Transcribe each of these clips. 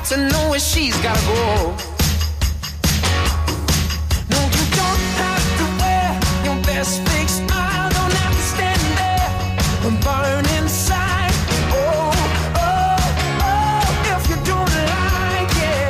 to know where she's gotta go. No, you don't have to wear your best fake smile. Don't have to stand there and burn inside. Oh, oh, oh, if you don't like it.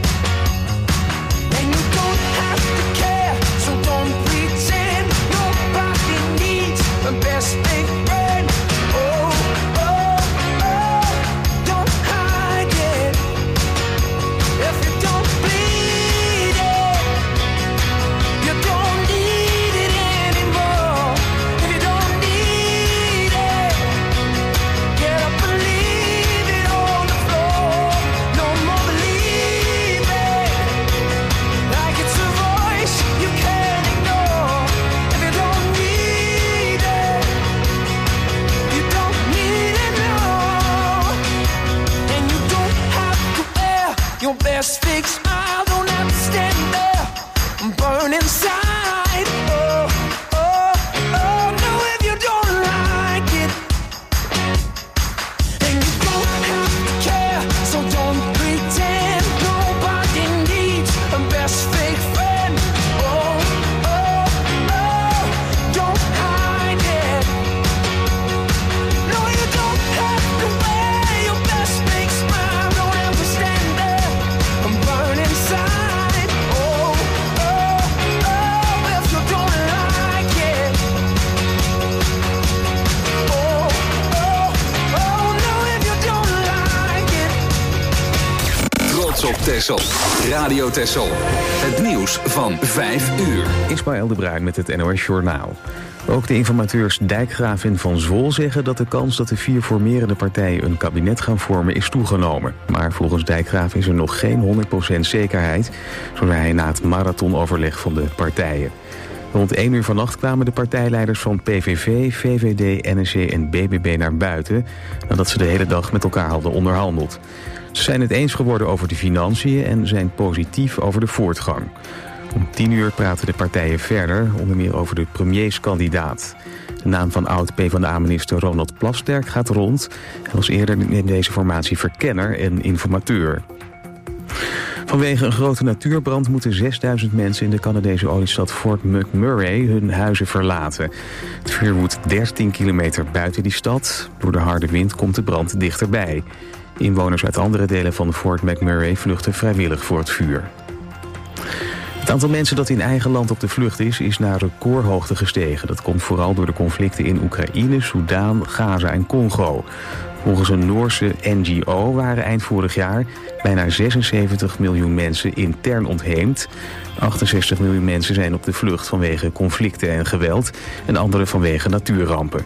And you don't have to care, so don't pretend. Nobody needs a best fake friend. Oh, oh, oh, don't hide it. If you don't bleed it, you don't need it anymore. If you don't need it, get up and leave it on the floor. No more believing, like it's a voice you can't ignore. If you don't need it, you don't need it, no. And you don't have to wear your best fake smile. Don't have to stand there and burn inside. Oh, oh, oh, no, if you don't like it. And you don't have to care, so don't pretend. Nobody needs a best fake friend. Oh, oh, oh, don't hide it. No, you don't have to wear your best fake smile. Don't have to stand there and burn inside. Oh, oh, oh, if you don't like it. Oh, oh, oh, no, if you don't like it. Trots op Texel. Radio Texel. Het nieuws van 5 uur. Ismaël de Bruin met het NOS Journaal. Ook de informateurs Dijkgraaf en Van Zwol zeggen dat de kans dat de 4 formerende partijen een kabinet gaan vormen is toegenomen. Maar volgens Dijkgraaf is er nog geen 100% zekerheid, zo zei hij na het marathonoverleg van de partijen. Rond 1 uur vannacht kwamen de partijleiders van PVV, VVD, NSC en BBB naar buiten, nadat ze de hele dag met elkaar hadden onderhandeld. Ze zijn het eens geworden over de financiën en zijn positief over de voortgang. Om 10 uur praten de partijen verder, onder meer over de premierskandidaat. De naam van oud-PvdA-minister Ronald Plasterk gaat rond. Hij was eerder in deze formatie verkenner en informateur. Vanwege een grote natuurbrand moeten 6000 mensen in de Canadese oliestad Fort McMurray hun huizen verlaten. Het vuur woedt 13 kilometer buiten die stad. Door de harde wind komt de brand dichterbij. Inwoners uit andere delen van Fort McMurray vluchten vrijwillig voor het vuur. Het aantal mensen dat in eigen land op de vlucht is naar recordhoogte gestegen. Dat komt vooral door de conflicten in Oekraïne, Soudaan, Gaza en Congo. Volgens een Noorse NGO waren eind vorig jaar bijna 76 miljoen mensen intern ontheemd. 68 miljoen mensen zijn op de vlucht vanwege conflicten en geweld en anderen vanwege natuurrampen.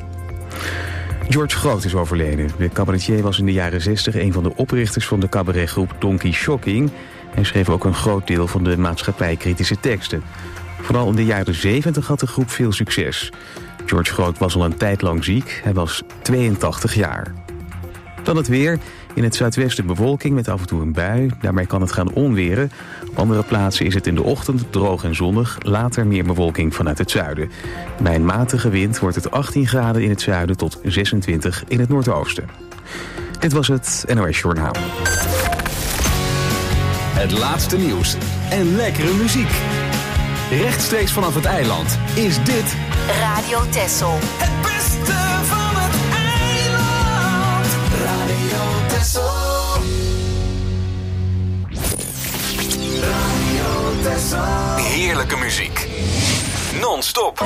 George Groot is overleden. De cabaretier was in de jaren 60 een van de oprichters van de cabaretgroep Donkey Shocking. Hij schreef ook een groot deel van de maatschappijkritische teksten. Vooral in de jaren 70 had de groep veel succes. George Groot was al een tijd lang ziek. Hij was 82 jaar. Dan het weer. In het zuidwesten bewolking met af en toe een bui. Daarmee kan het gaan onweren. Op andere plaatsen is het in de ochtend droog en zonnig. Later meer bewolking vanuit het zuiden. Bij een matige wind wordt het 18 graden in het zuiden tot 26 in het noordoosten. Dit was het NOS Journaal. Het laatste nieuws en lekkere muziek. Rechtstreeks vanaf het eiland is dit Radio Texel. Het beste van het eiland. Radio Texel. Radio Texel. heerlijke muziek. Non-stop.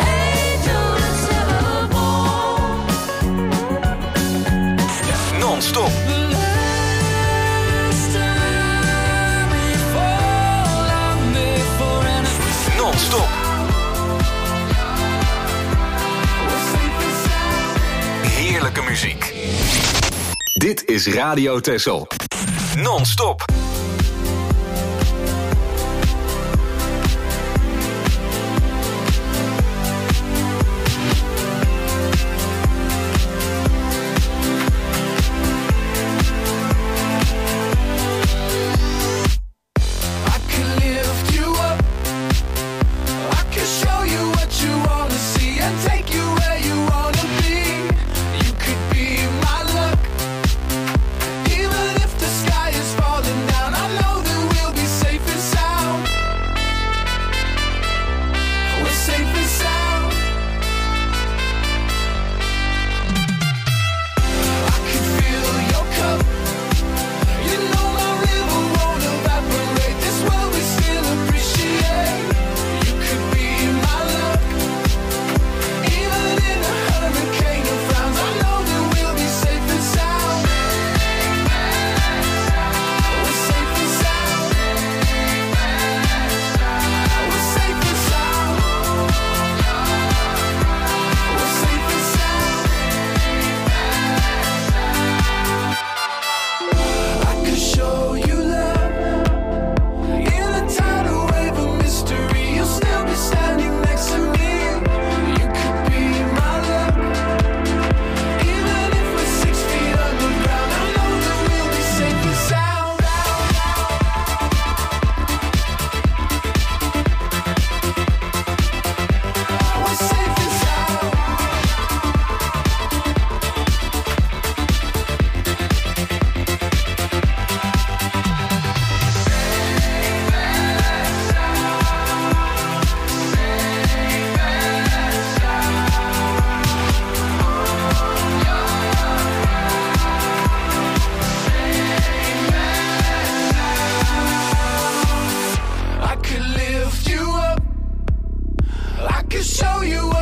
Non-stop. Non-stop. Heerlijke muziek. Dit is Radio Texel. Non-stop. Falling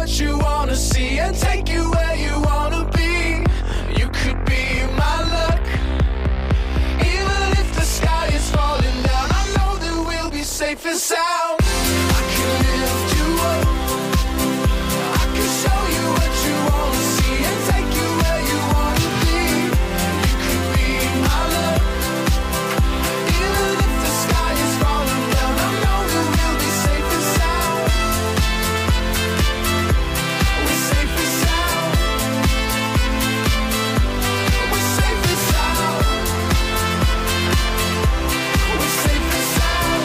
what you wanna see and take you where you wanna be. You could be my luck. Even if the sky is falling down, I know that we'll be safe and sound. I can lift you up. I can show you what you wanna see and take you where you wanna be. You could be my luck. Even if the sky is falling down, I know that we'll be safe and sound. We're safe and sound. We're safe and sound. We're safe and sound.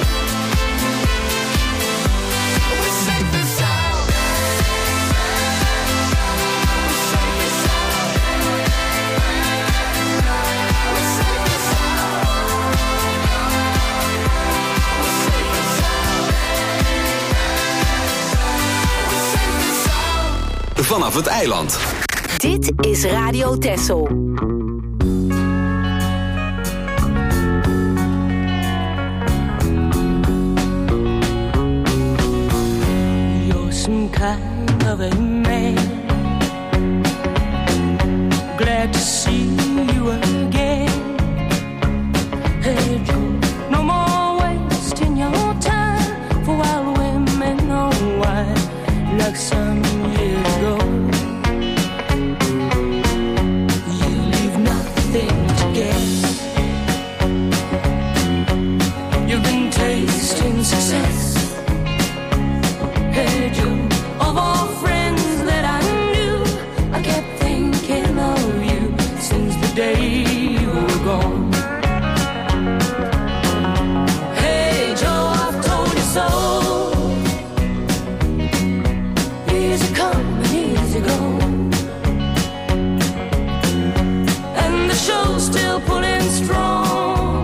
We're safe and sound. We're safe and sound. We're safe and sound. Vanaf het eiland. Dit is Radio Texel. You're some kind of a man. Glad to see you again. Hey Joe, no more wasting your time for wild women on wine like some years ago. You leave nothing to guess. You've been tasting success. Hey Joe, of all friends that I knew, I kept thinking of you since the day you were gone. Hey Joe, I've told you so. Easy come and easy go. And the show's still pulling strong.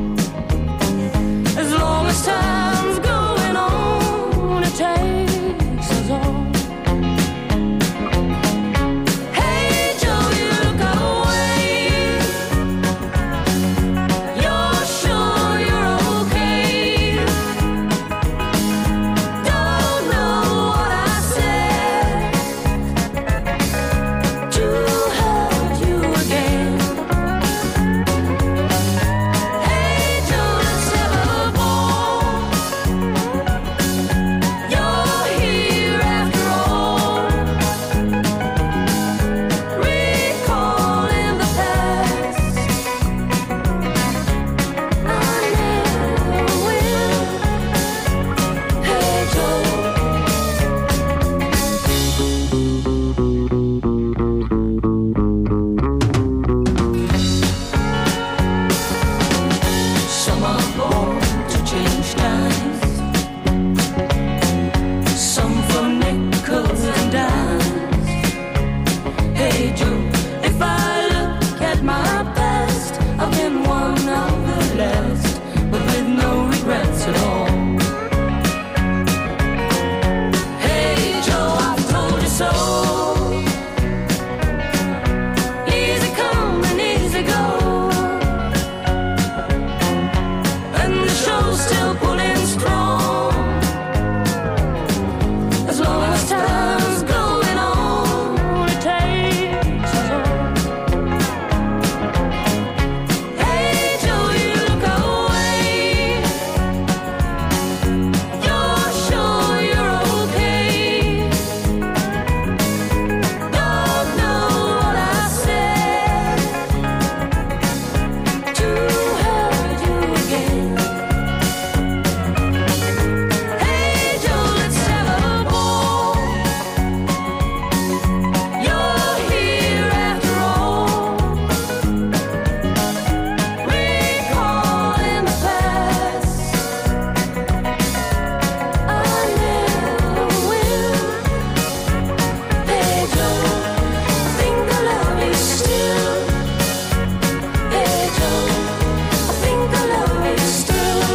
As long as time's going on, it takes us all. Hey Joe, you look away. You're sure you're okay. Don't know what I said to hurt you again. Hey Joe, let's have a ball. You're here after all. Recalling the past. I never will. Hey Joe. Some are born to change times. Some for nickels and dimes. Hey Joe, if I look at my past, I've been one of the last, but with no regrets at all. Hey Joe, I've told you so. Easy come and easy go. And the show's still pulling strong. As long as time's going on, it takes us all. Hey Joe, you look away. You're sure you're okay. Don't know what I said to hurt you again. Hey Joe, let's have a ball. You're here after all. Recalling the past. I never will. Hey Joe, I think I love you still. Hey Joe, I think I love you still.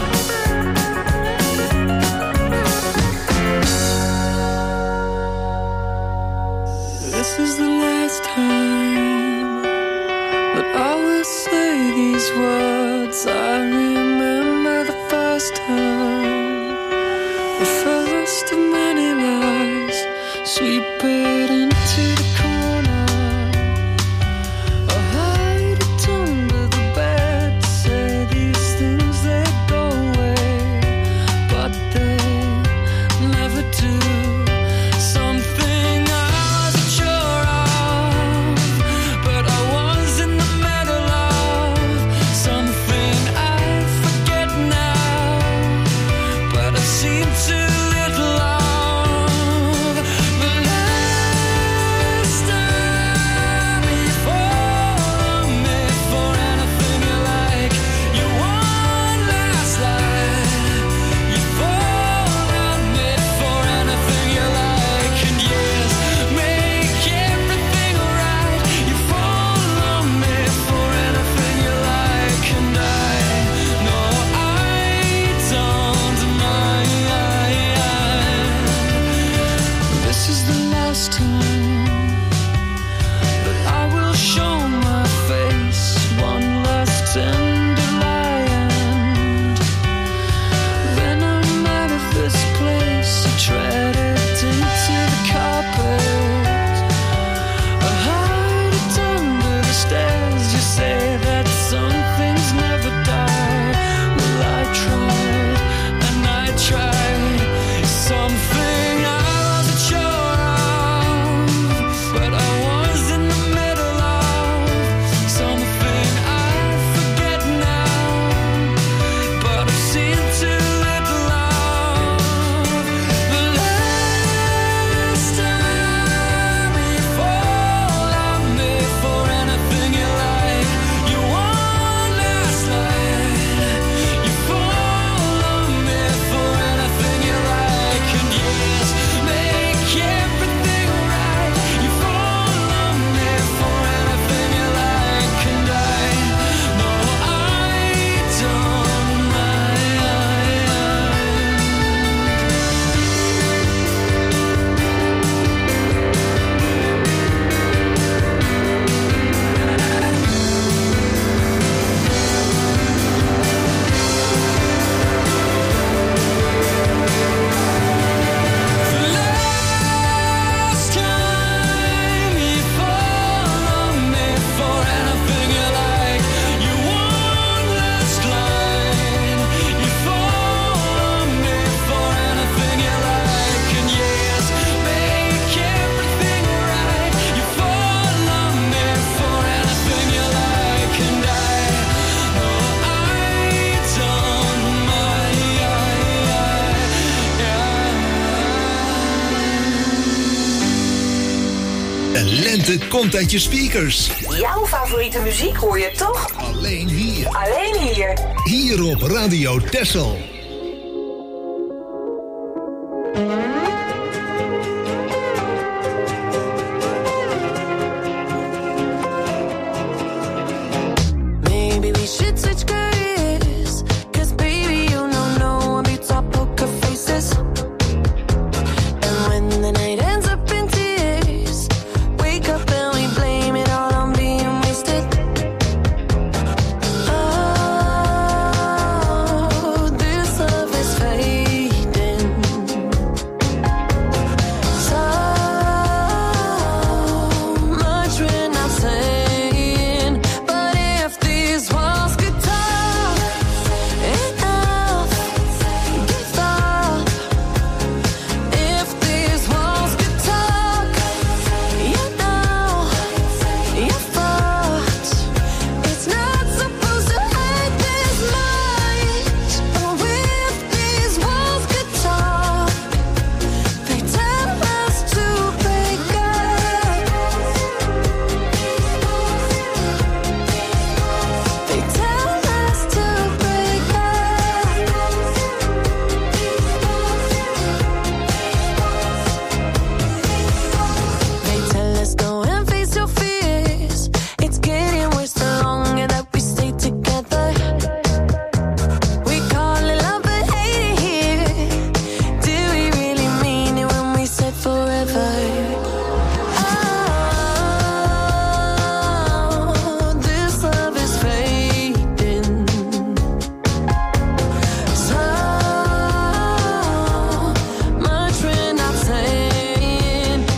This is the last time that I will say these words. I remember the first time, the first of many lies sweep it into the corner, or hide it under the bed. Say these things, they go away, but they never do. Something I wasn't sure of, but I was in the middle of. Something I forget now, but I seem to little of. The last time you fall on me for anything you like, you won last night. You fall on me for anything you like, and yes, make everything right. You fall on me for anything you like, and I know I don't mind. This is the last time that I will show my face. One last tender lie, and then I'm out of this place. I tread it into the carpet, I hide it under the stairs. You say that some things never die. Well, I tried and I tried. Something I wasn't sure of, but I was in the middle of. Something I forget now, but I've seen too little of. The last time you fall on me for anything you like, you won last night. You fall on me for anything you like, and yes, make everything right. You fall on me for anything you like, and I know I don't mind. The last time you fall on me for anything you like, you won last line. You fall on me for anything you like, and yes, make everything right. You fall on me for anything you like, and I know I don't mind. De lente komt uit je speakers. Jouw favoriete muziek hoor je toch? Alleen hier. Alleen hier. Hier op Radio Texel. Maybe we should switch careers, 'cause baby, you know one beats our poker faces. And when the night ends up in tears, wake up and we blame it all on being wasted. Oh, this love is fading. So much we're not saying, but if these walls could talk, enough, give up. If these walls could talk, you know, you're fucked. It's not supposed to hurt this much. Oh, if these walls could talk, they tell us to break up. They tell us to break up. They tell us go and face your fears. It's getting worse the longer that we stay together. We call it love but hate it here. Do we really mean it when we said forever? Oh, this love is fading. So much we're not saying,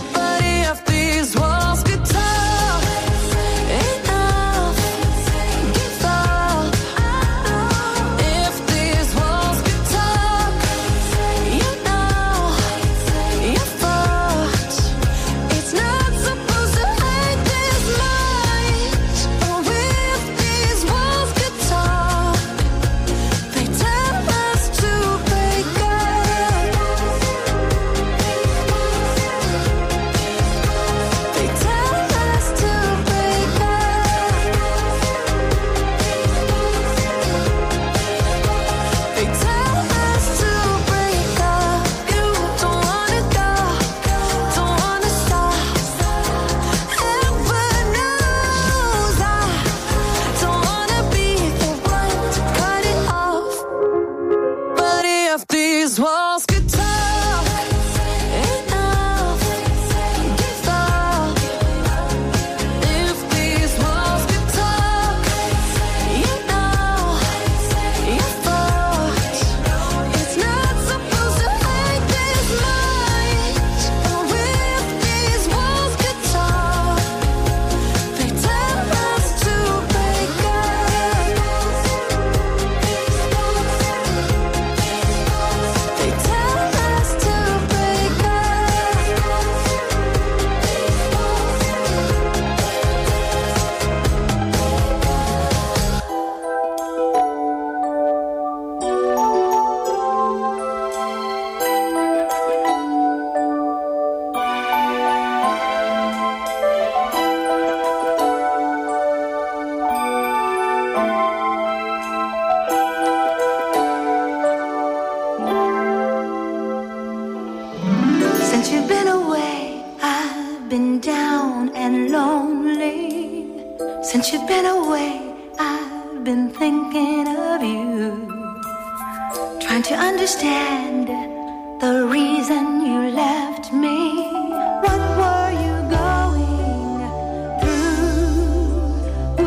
Since you've been away, I've been thinking of you, trying to understand the reason you left me. What were you going through?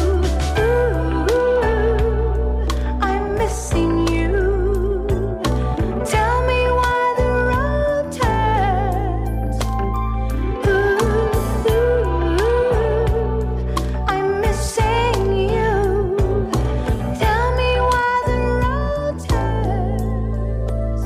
I'm missing you. Tell me why the road turns. I'm missing you. Tell me why the road turns.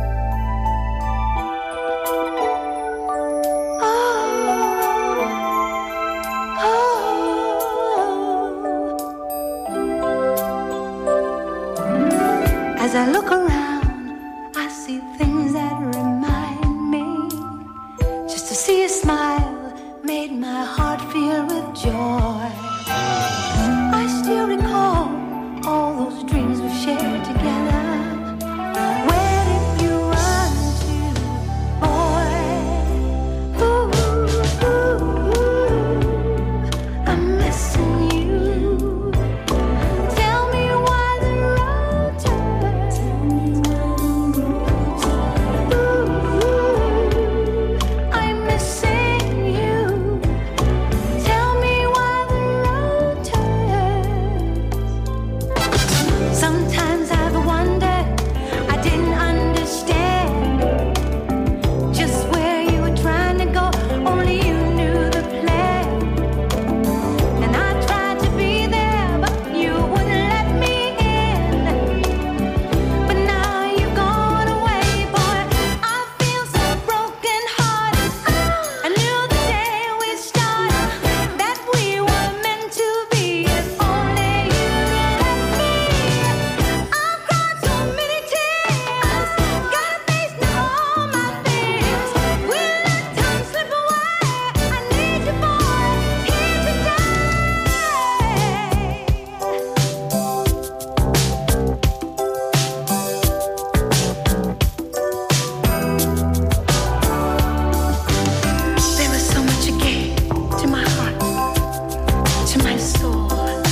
As I look around, I see things that remind me. Just to see a smile made my heart fill with joy. I still recall all those dreams we shared together. Where did you run to, boy? I'm missing you. Tell me why the road turns. I'm missing you. Tell me why the road turns. Sometimes I've wondered, I didn't understand just where you were trying to go. Only you knew the plan. And I tried to be there, but you wouldn't let me in. But now you've gone away, boy. I feel so broken hearted. I knew the day we started that we were meant to be. If only you'd let me. I've cried so many tears. Got a face now all my fears. We let time slip away. I need you, boy, here today. There was so much you gave to my heart, to my soul.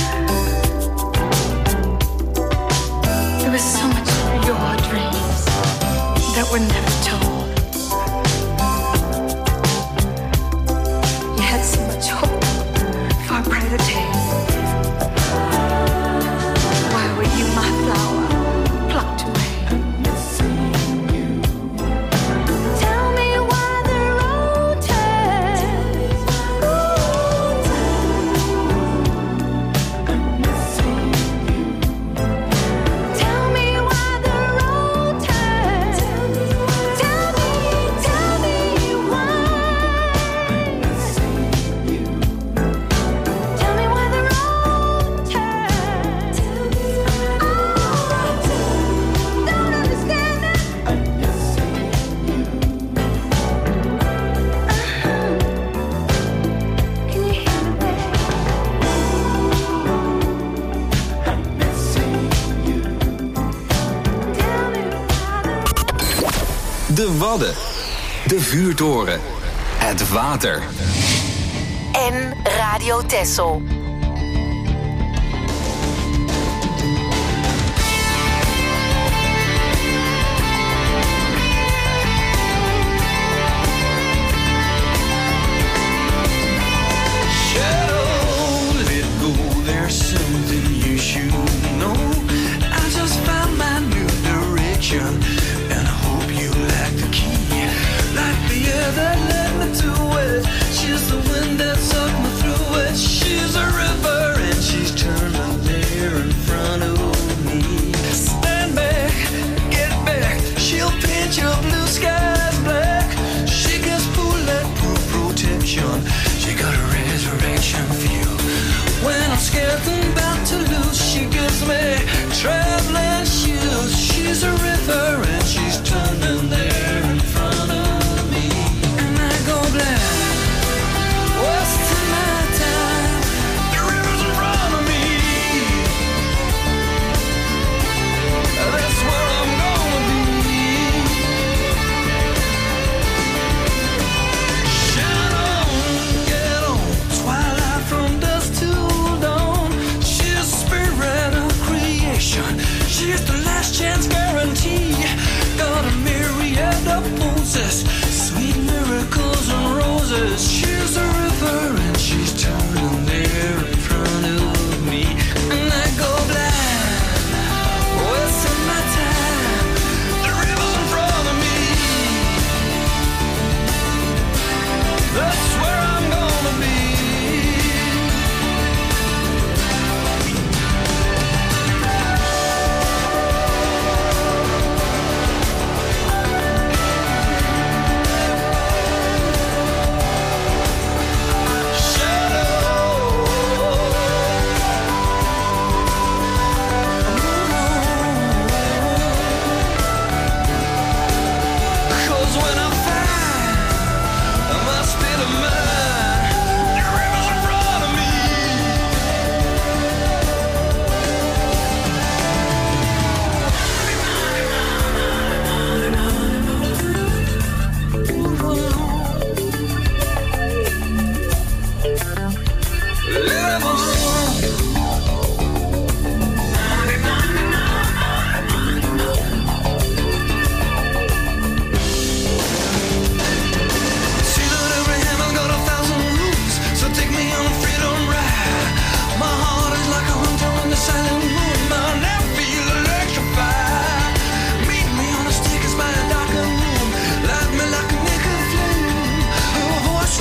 There was so much of your dreams that were never told. You had so much hope for a brighter day. Why were you my flower plucked away? Tell me why the road turns. Tell me why the road turns. Tell me why. Tell me why the road turns. Don't understand it. Can you hear me, babe? Tell me why the De Wadden. De vuurtoren. Het water. En Radio Texel. Let it go, there's something you should know. I just found my new direction, and I hope you like the key. Like the air that led me to it, she's the wind that sucked me through it. She's a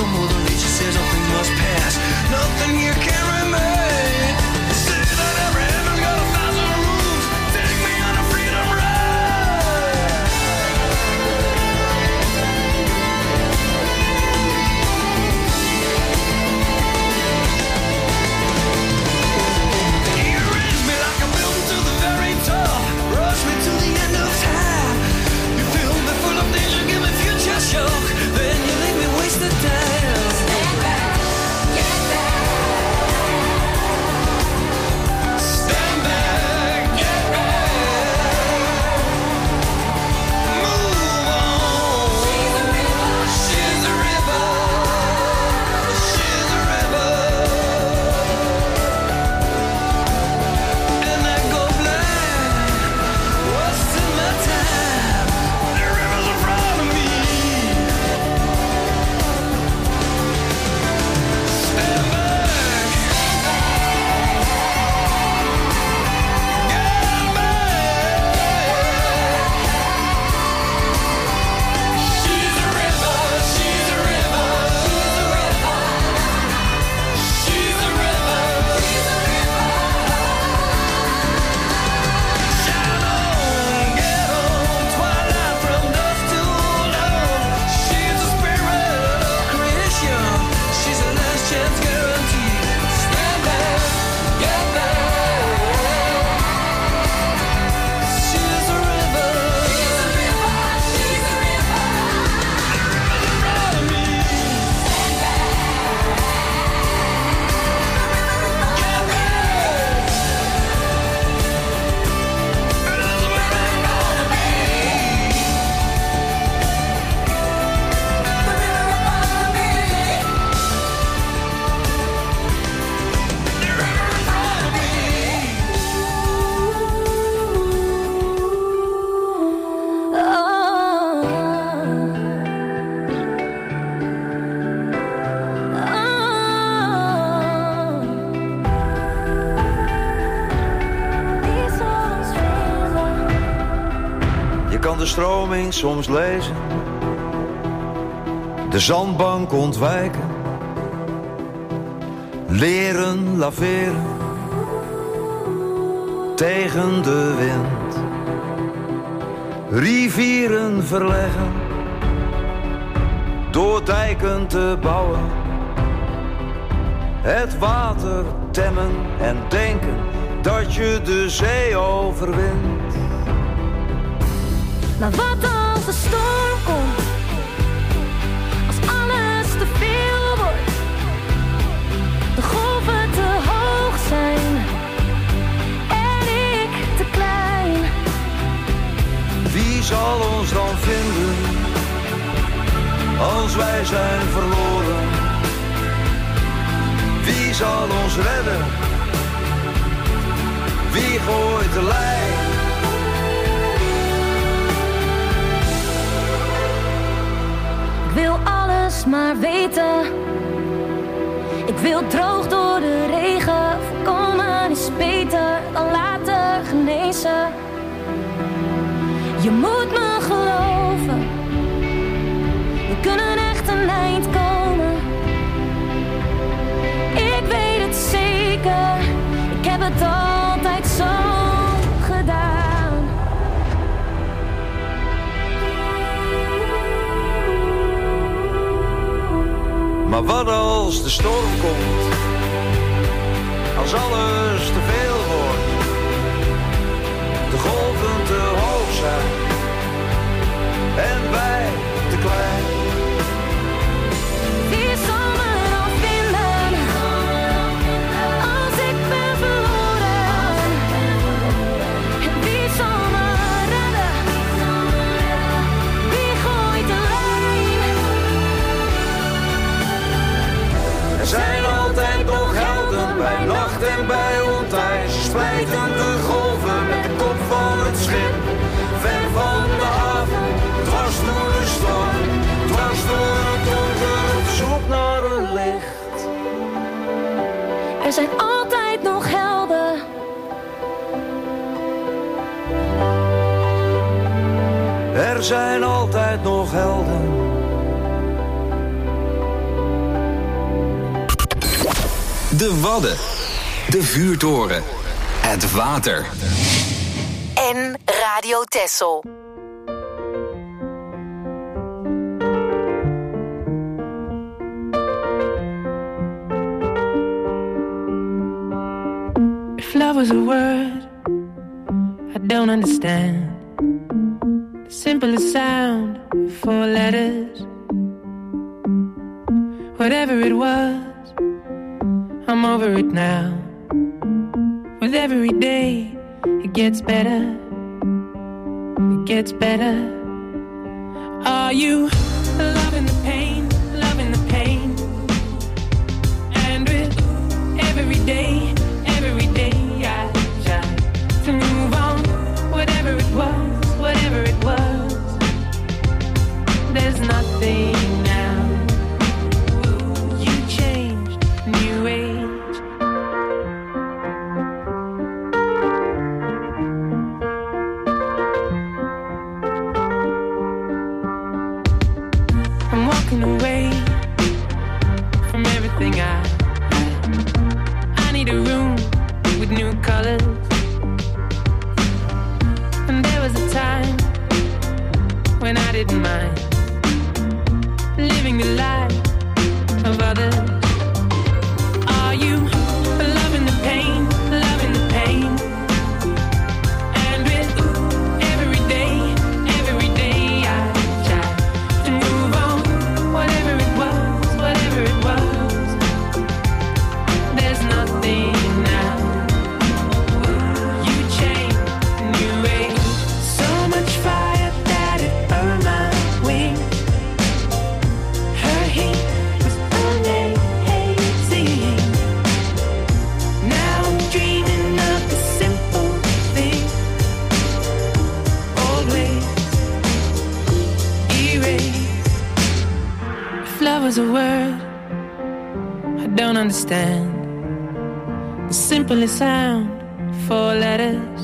so more than nature says nothing must pass. Nothing here can remain. Say that every heaven's got 1,000 rooms. Take me on a freedom ride. You raise me like a mountain to the very top. Rush me to the end of time. You fill me full of danger, give me future shock. Then you leave me wasted time. Stand back, get back. Stand back, get back. Move on. She's a river, she's a river, she's a river. And I go blind, wasting my time. The river's in front of me. Stand back, get back. She's a river, she's a river, she's a river, she's a river, she's a river. Shine on, get on, twilight from dusk till dawn. She's a spirit of creation. She's a last chance guarantee. Stand back, get back. She's a river, she's a river, she's a river. The river's in front of me. Stand back, get back. It is where I'm gonna be. The river in front of me. The river in front of me. Je kan de stroming soms lezen, de zandbank ontwijken, leren laveren tegen de wind, rivieren verleggen, door dijken te bouwen, het water temmen en denken dat je de zee overwint. Maar wat als de storm komt? Als alles te veel wordt, de golven te hoog zijn en ik te klein. Wie zal ons dan vinden als wij zijn verloren? Wie zal ons redden? Wie gooit de lijn? Ik wil alles maar weten. Ik wil droog door de regen. Voorkomen is beter dan laten genezen. Je moet me geloven. We kunnen echt een eind komen. Ik weet het zeker. Ik heb het altijd zo gedaan. Maar wat als de storm komt? Als alles te veel wordt, de golven te hoog zijn en wij te klein. Wie zal me dan vinden als ik ben verloren? En wie zal me redden? Wie gooit de lijn? Er zijn altijd nog helden bij nacht en bij ontij. Ze splijten de golven met de kop van het schip. Ver van de haven, dwars door de storm, dwars door het donker, op zoek naar een licht. Er zijn altijd nog helden. Er zijn altijd nog helden. De Wadden. De Vuurtoren. Het water. En Radio Texel. If love was a word I don't understand, the simplest sound, 4 letters. Whatever it was, I'm over it now. With every day, it gets better. It gets better. Are you loving the pain, loving the pain? And with every day I try to move on. Whatever it was, there's nothing now. You changed, new age. I'm walking away from everything I need a room with new colors. And there was a time when I didn't mind living the life of others. Are you loving the pain, loving the pain? And with every day I try to move on. Whatever it was, there's nothing now. You changed, new age. So much fire that it burned my wings. Her heat was amazing. Now I'm dreaming of the simple thing. Always erase. If love was a word I don't understand, the simplest sound, 4 letters.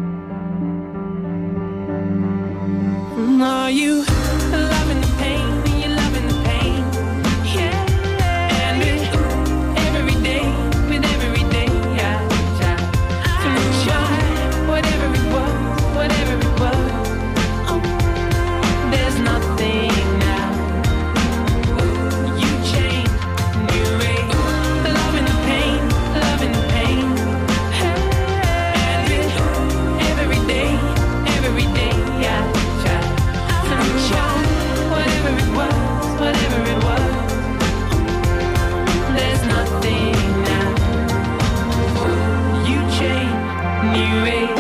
Are you loving the pain? Are you loving the pain? Yeah. And with every day I try to move on. Whatever it was, there's nothing now. You changed, new age. Loving the pain, loving the pain. And with every day I try to move on. Whatever it was, there's nothing now. You changed, new age.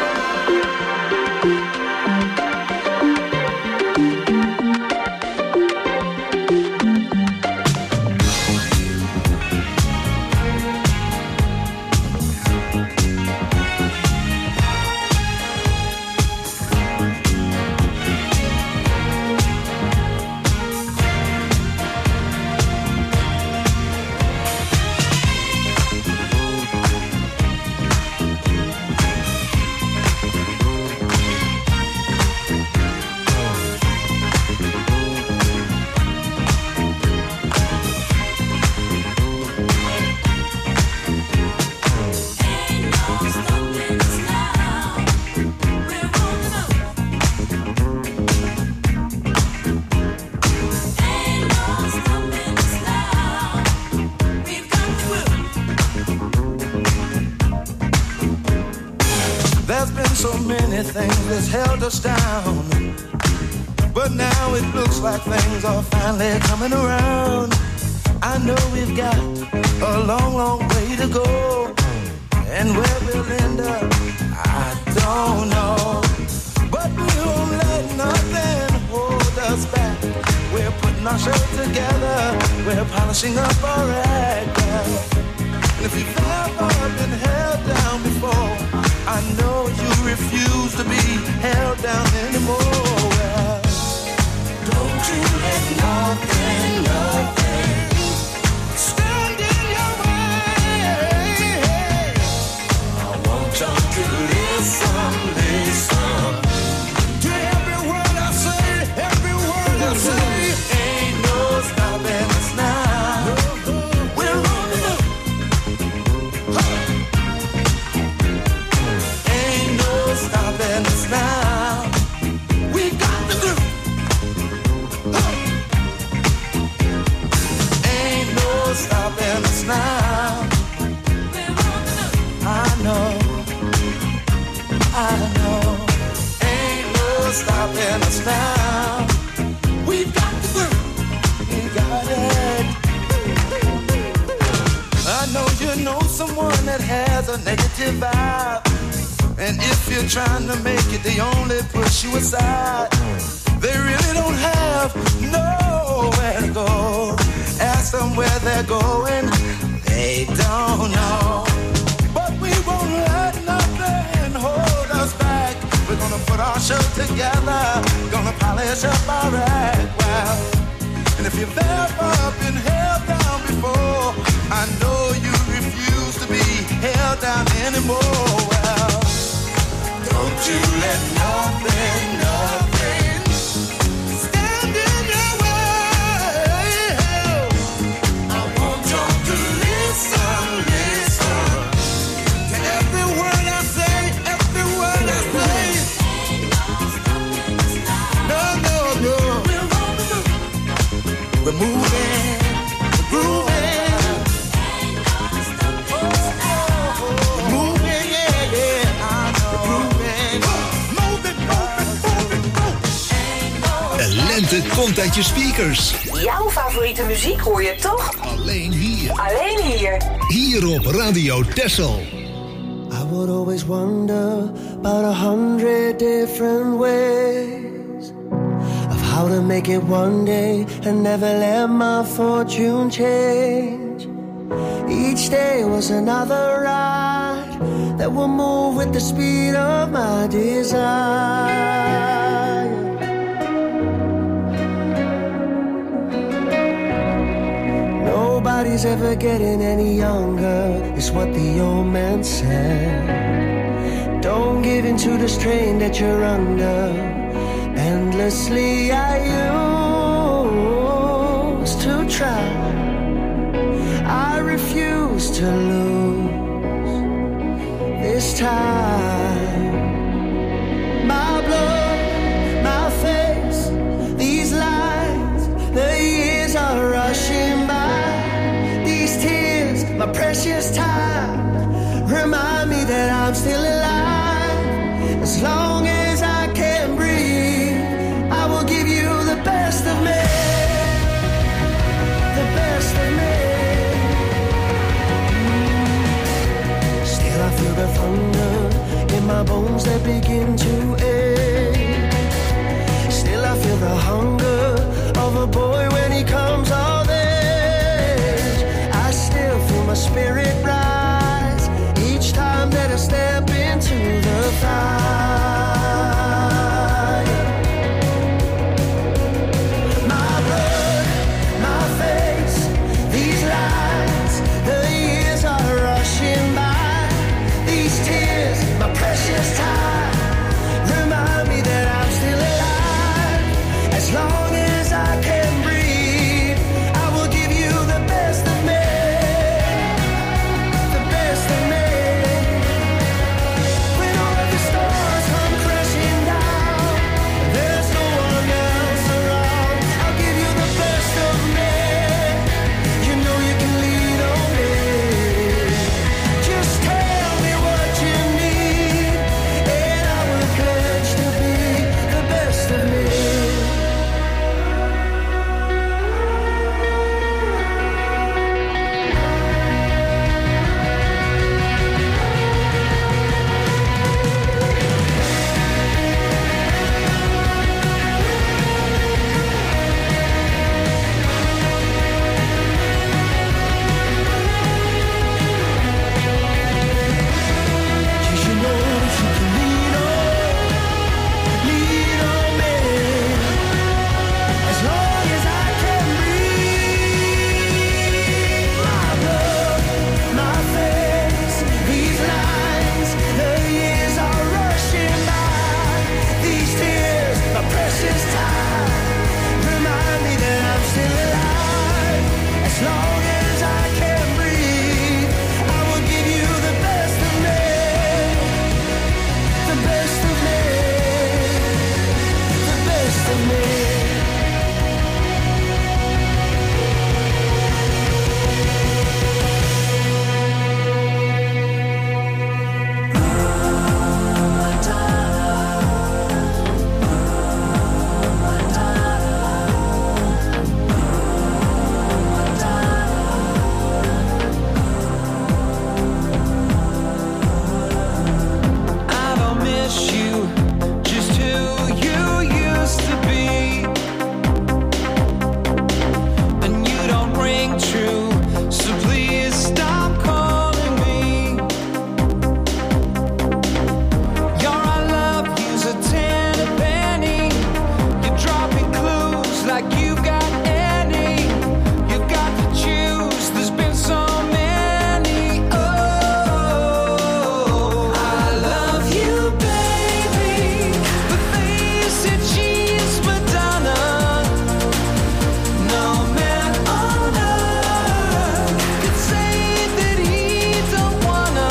There's been so many things that's held us down, but now it looks like things are finally coming around. I know we've got a long, long way to go, and where we'll end up, I don't know. But we won't let nothing hold us back. We're putting our show together, we're polishing up our act. And if you've ever been held down before, I know you refuse to be held down anymore. Well, don't you let nothing stand in your way. I want y'all to listen to every word I say, ain't no stopping us now. We're rolling up. vibe. And if you're trying to make it, they only push you aside. They really don't have nowhere to go. Ask them where they're going, they don't know. But we won't let nothing hold us back. We're gonna put our show together, gonna polish up our act well. And if you've ever been held down before, I know you refuse to be held down anymore. Well, don't you let nothing stand in your way. I want you to listen to every word I say, every word I say. No. We're moving, grooving. Moving, yeah, I know. Moving. De lente komt uit je speakers. Jouw favoriete muziek hoor je toch? Alleen hier. Alleen hier. Hier op Radio Texel. I would always wonder about 100 different ways of how to make it one day and never let my fortune change. Each day was another ride that will move with the speed of my desire. Nobody's ever getting any younger, is what the old man said. Don't give in to the strain that you're under. Endlessly I used to try. I refuse to lose this time. My blood, my face, these lines, the years are rushing by. These tears, my precious time, remind me that I'm still alive. As long as I can breathe, I will give you the best of me. The best of me. Still I feel the thunder in my bones that begin to ache. Still I feel the hunger of a boy when he comes of age. I still feel my spirit rise. came true. So please stop calling me. Your I love you's a 10 a penny. You're dropping clues like you got any. You've got to choose. There's been so many. Oh, I love you, baby. But face it, she's Madonna. No man on earth could say that he don't wanna.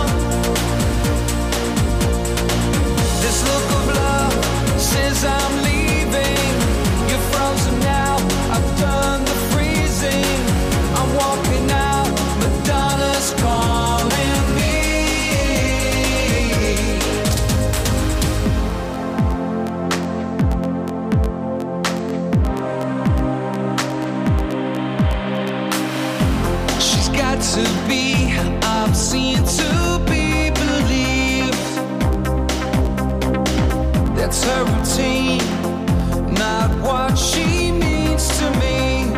This look of love says I'm leaving. You're frozen now, I've done the freezing. I'm walking out, Madonna's calling me. She's got to be obscene to be believed. That's her routine, not what she means to me.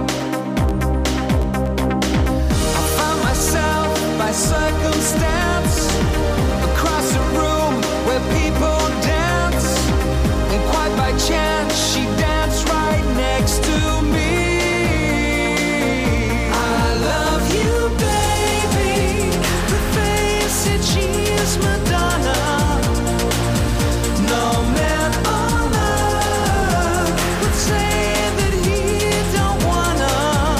I found myself by circumstance across a room where people dance, and quite by chance she danced right next to me. I love you, baby, but face it, she is Madonna. No man on earth would say that he don't wanna.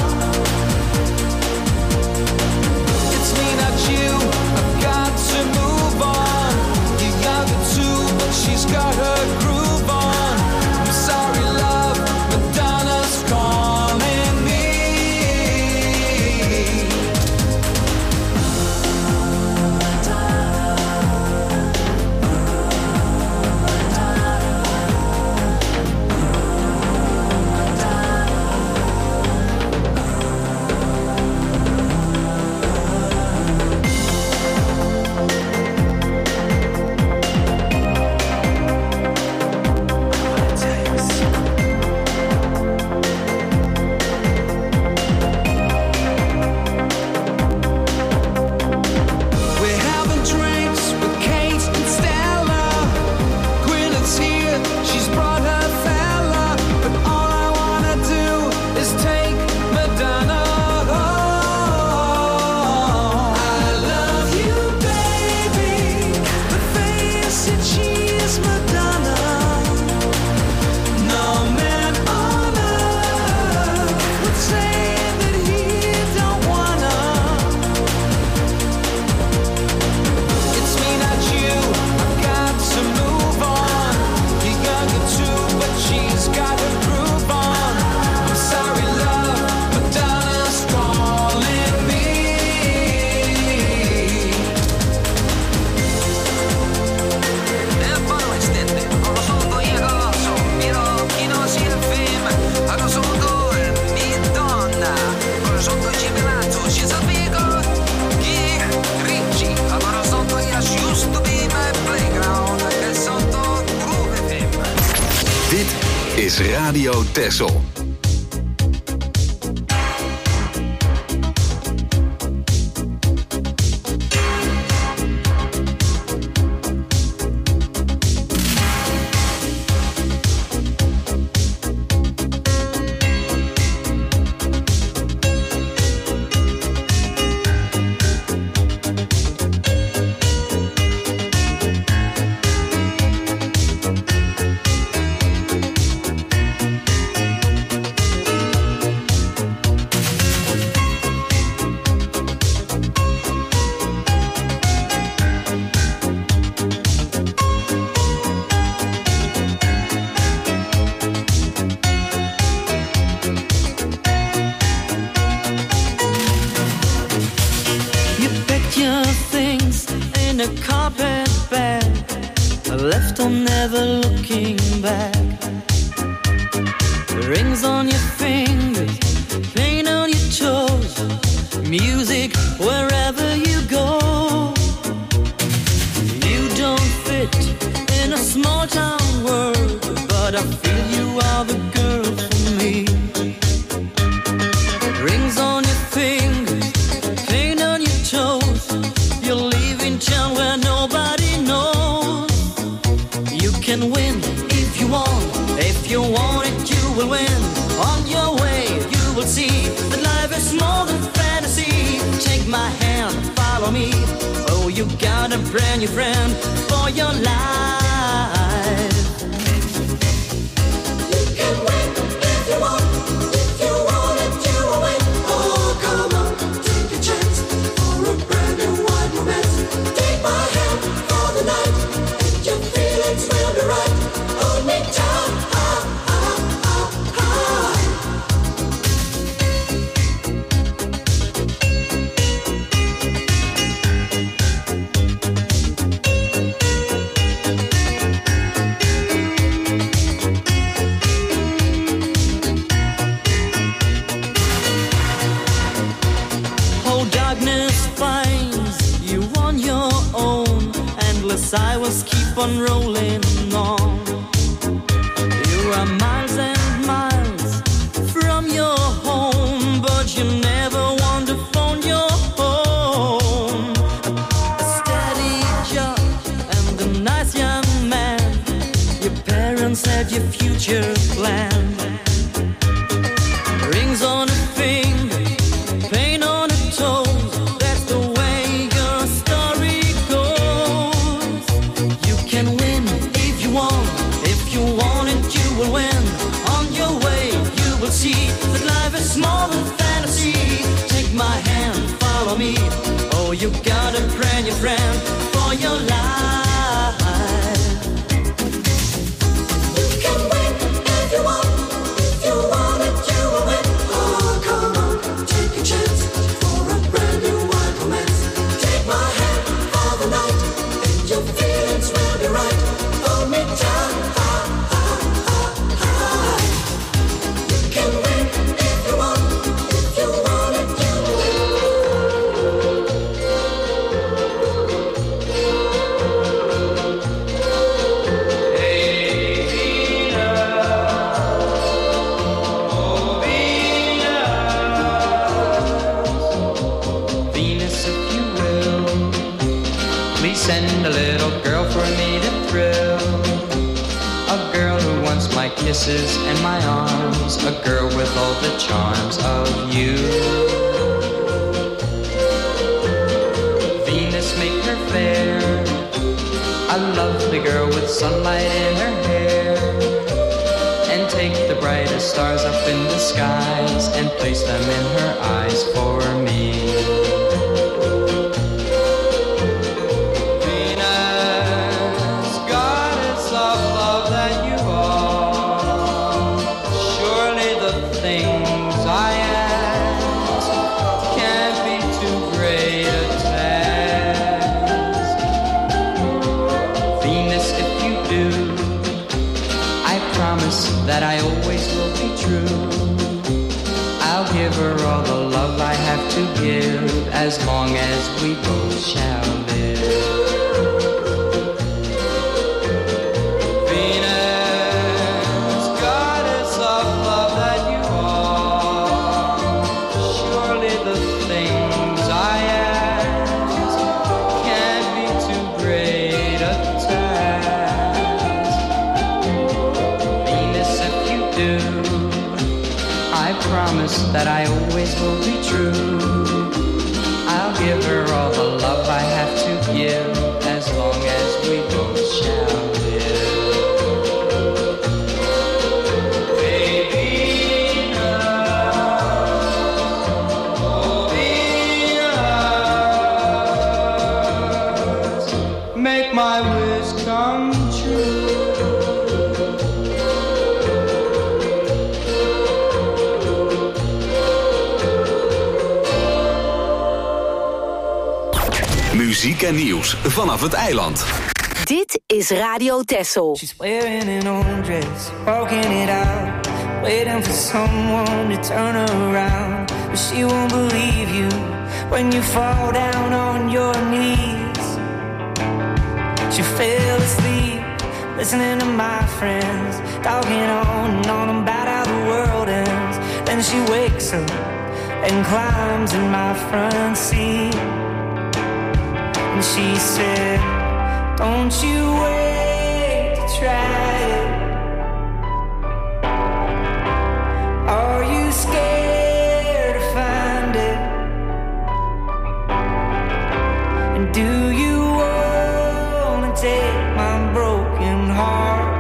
It's me, not you. I've got to move on. You're younger too, but she's got her groove on. I'm sorry, love, Madonna's calling me. We're having drinks with Kate and Stella. Gwyneth's here, she's brought her fella. But all I wanna do is take Madonna home. I love you, baby, but face it, she is Madonna. No man on earth would say that he don't wanna. It's me, not you. I've got to move on. You're younger too, but she's got her groove on. I'm sorry, love, Madonna's calling me. Poi non estende, non lo so, io colosso, miro chi non si ferma, hanno sotto mi donna, con sotto ci penazzo, ci sapico, chi ricci, allora sotto io used to be my playground, che sotto groove FM. Dit is Radio Texel. You packed your things in a carpet bag, left on never looking back. Rings on your fingers, paint on your toes, music wherever you go. You don't fit in a small town world, but I feel you are the girl for me. Rings on your my hand, follow me. Oh, you got a brand new friend for your life. You can win if you want. If you want it, you will win. Oh, come on, take a chance for a brand new wide romance. Take my hand for the night, and your feelings will be right. Hold me tight. I was keep on rolling on. You are miles and miles from your home, but you never want to phone your home. A steady job and a nice young man. Your parents had your future planned. Rings on a finger, pain on a toe. That's the way your story goes. You can win if you want. If you want it, you will win. On your way, you will see that life is more than fantasy. Take my hand, follow me. Oh, you got a brand new friend for your life. You can win if you want. If you want it, you will win. Oh, come on, take a chance for a brand new wide romance. Take my hand for the night, and your feelings will be right. Hold me tight. You can win if you want. If you want it, you will win. Venus, if you will, please send a little girl for me to thrill. A girl who wants my kisses and my arms. A girl with all the charms of you. Venus, make her fair. A lovely girl with sunlight in her hair. And take the brightest stars up in the skies and place them in her eyes for me. Venus, goddess of love that you are, surely the things I ask can't be too great a task. Venus, if you do, I promise that I always will be true. I'll give her all the love I have to give, as long as we both shall live. Venus, goddess of love that you are, surely the things I ask can't be too great a task. Venus, if you do, I promise that I always will be true. I'll give her all the love I have to give, as long as we both shall live. Baby, Venus, make my wish come true. Muziek en nieuws vanaf het eiland. Dit is Radio Texel. She's wearing an old dress, walking it out, waiting for someone to turn her around. But she won't believe you when you fall down on your knees. She fell asleep, listening to my friends, talking on and on about how the world ends. Then she wakes up and climbs in my front seat. And she said, don't you wait to try it. Are you scared to find it? do you wanna take my broken heart?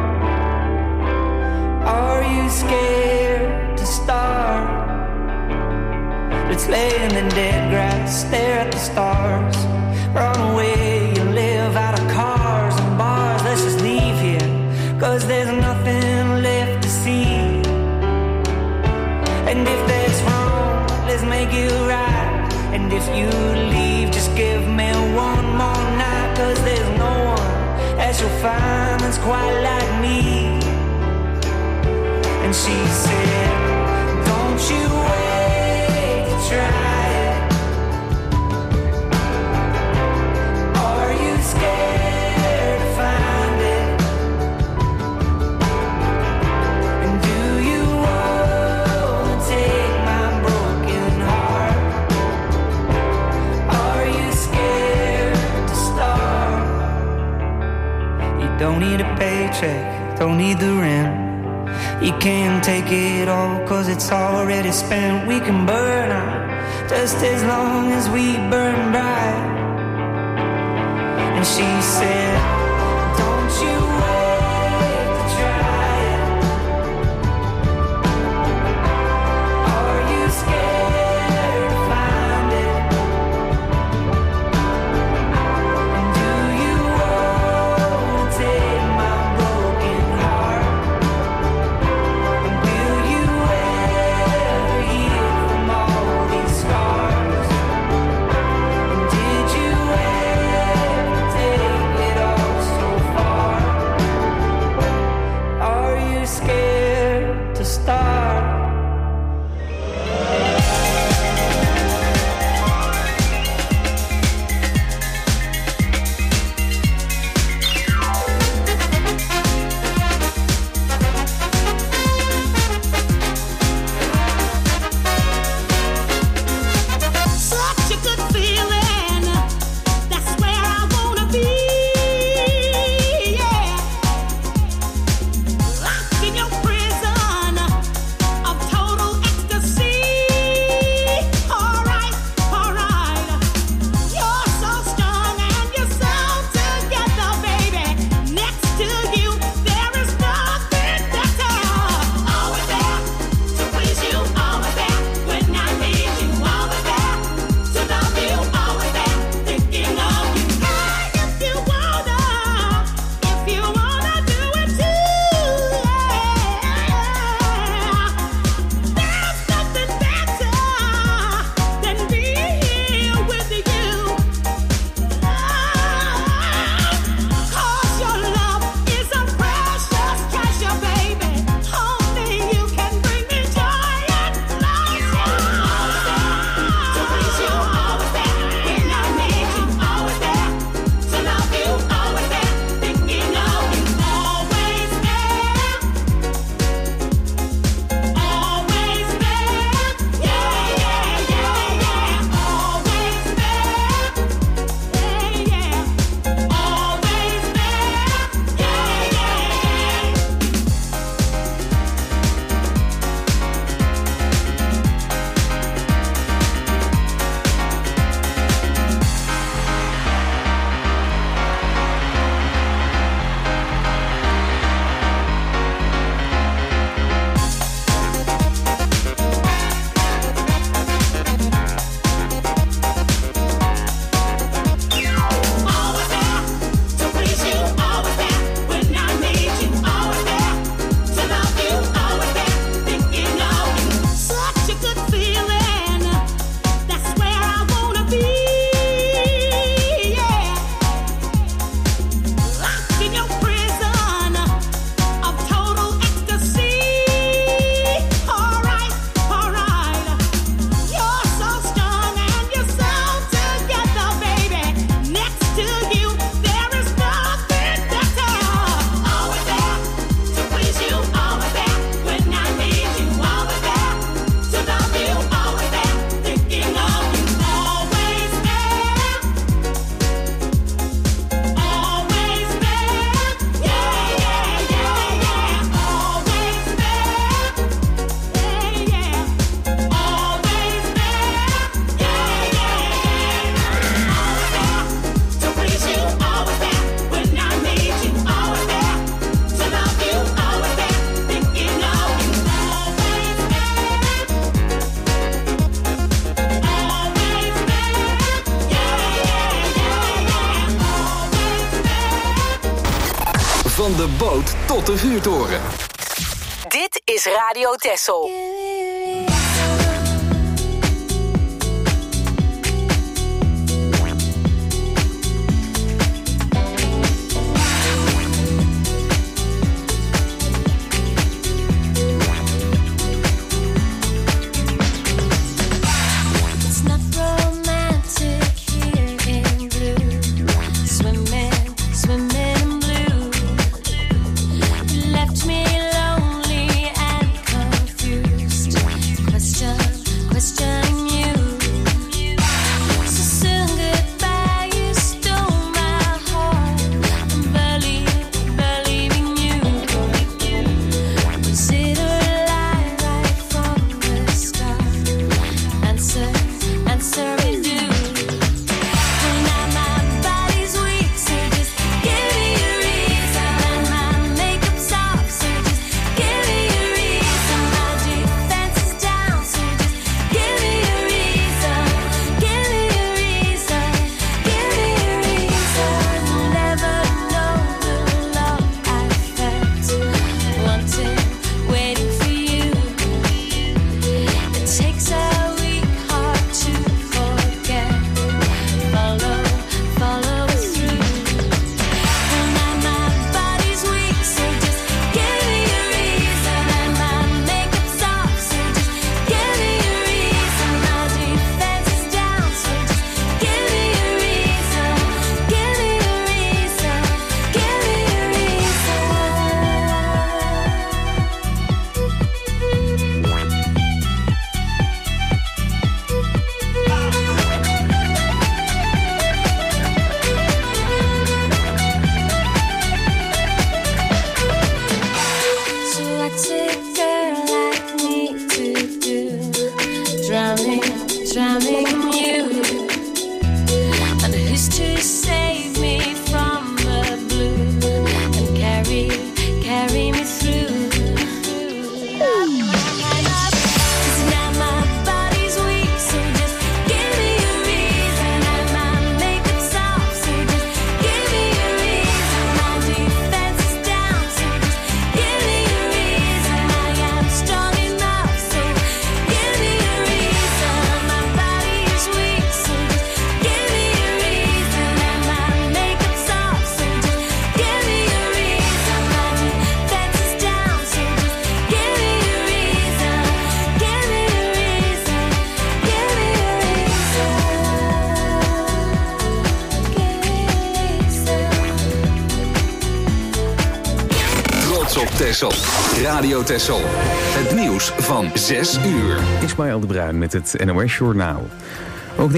Are you scared to start? Let's lay in the dead grass, stare at the stars. Run away, you live out of cars and bars. Let's just leave here, 'cause there's nothing left to see. And if that's wrong, let's make it right. And if you leave, just give me one more night. 'Cause there's no one else you'll find that's quite like me. And she said, don't you wait to try it. Are you scared to find it? And do you want to take my broken heart? Are you scared to start? You don't need a paycheck, don't need the rent. You can't take it all, 'cause it's already spent. We can burn out just as long as we burn bright. And she said, don't you wait to try it. Are you scared to find it? And do you want to take my broken heart? And will you ever heal from all these scars? And did you ever take it all Van de boot tot de vuurtoren. Dit is Radio Texel. Texel. Radio Texel. Het nieuws van 6 uur. Ismaël de Bruin met het NOS Journaal.